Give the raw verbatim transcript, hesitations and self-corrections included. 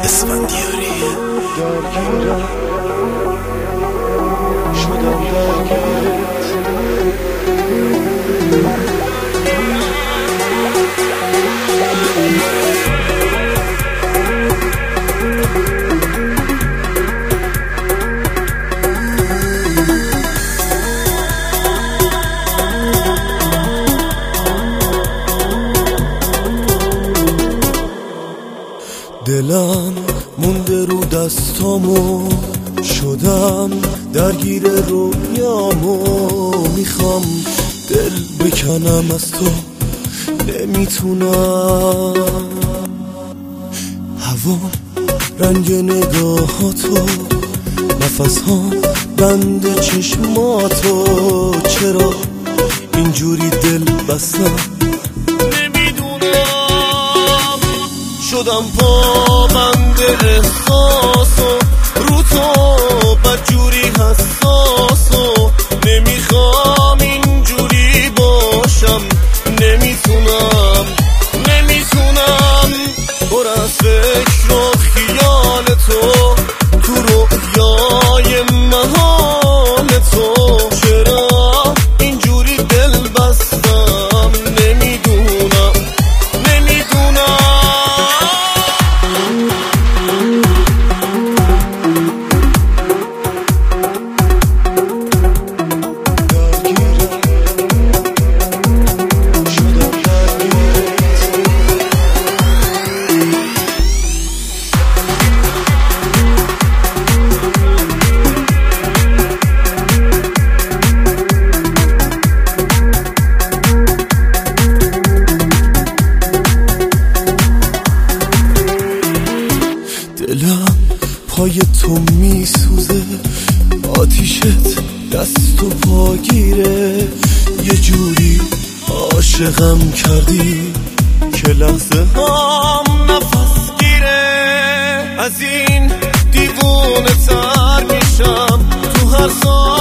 اسفندیاری. درگیرم شدم درگیرت، دلم مونده رو دستامو، شدم درگیر رویامو، میخوام دل بکنم از تو نمیتونم. هوا رنگ نگاهاتو، نفس‌ها بند چشماتو، چرا اینجوری دل بستم نمیدونم. شدم پابند احساسو، رو تو بدجوری حساسو، نمیخوام اینجوری باشم، نمیتونم نمیتونم. پر از فکر و خیال تو، تو رویای محال تو، چرا اینجوری دل بستم نمیدونم نمیدونم. دلم پای تو میسوزه، آتیشت دست و پاگیره، یه جوری عاشقم کردی که لحظه هم نفس گیره. از این دیوونه تر میشم تو هر سال